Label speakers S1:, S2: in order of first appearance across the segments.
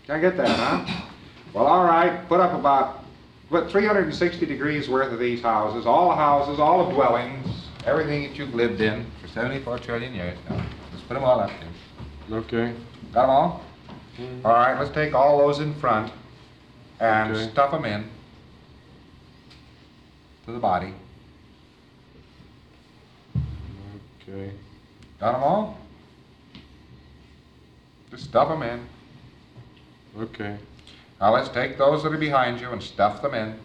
S1: Can't get that, huh? Well, all right, put 360 degrees worth of these houses, all the dwellings, everything that you've lived in for 74 trillion years now. Let's put them all up here.
S2: Okay.
S1: Got them all? All right, let's take all those in front and
S2: Okay.
S1: stuff them in to the body.
S2: Okay.
S1: Got them all? Just stuff them in.
S2: Okay.
S1: Now let's take those that are behind you and stuff them in.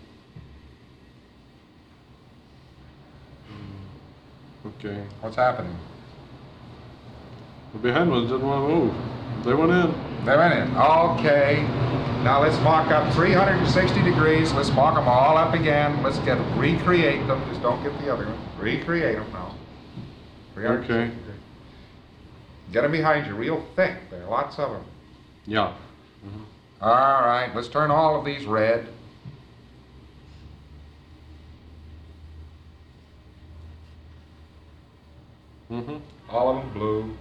S2: Okay.
S1: What's happening?
S2: The behind ones didn't want to move. They went in.
S1: They went in. Okay. Now let's mark up 360 degrees. Let's mark them all up again. Let's recreate them. Just don't get the other one. Recreate them now. 360
S2: Okay.
S1: degrees. Get them behind you real thick. There are lots of them.
S2: Yeah.
S1: All right. Let's turn all of these red.
S2: Mm-hmm.
S1: All of them blue.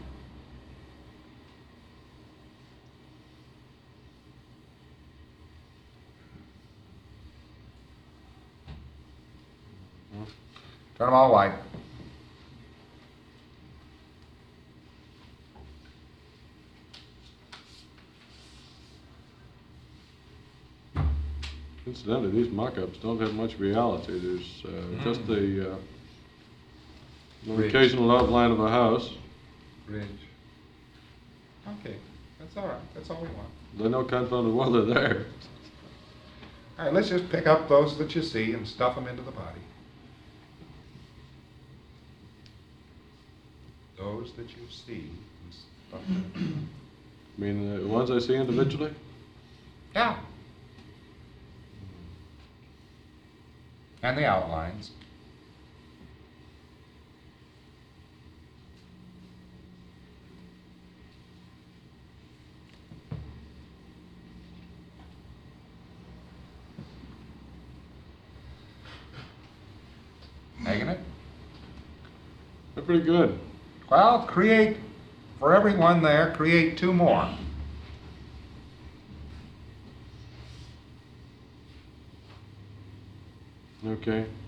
S1: Turn them all white.
S2: Incidentally, these mock-ups don't have much reality. There's just the occasional outline of a house.
S1: Bridge. Okay. That's all right. That's all we want.
S2: They know confounded well they're there.
S1: All right, let's just pick up those that you see and stuff them into the body. Those that you see and stuff them.
S2: I mean, the ones I see individually?
S1: Yeah. And the outlines. Making it?
S2: They're pretty good.
S1: Well, for everyone there, create two more.
S2: Okay.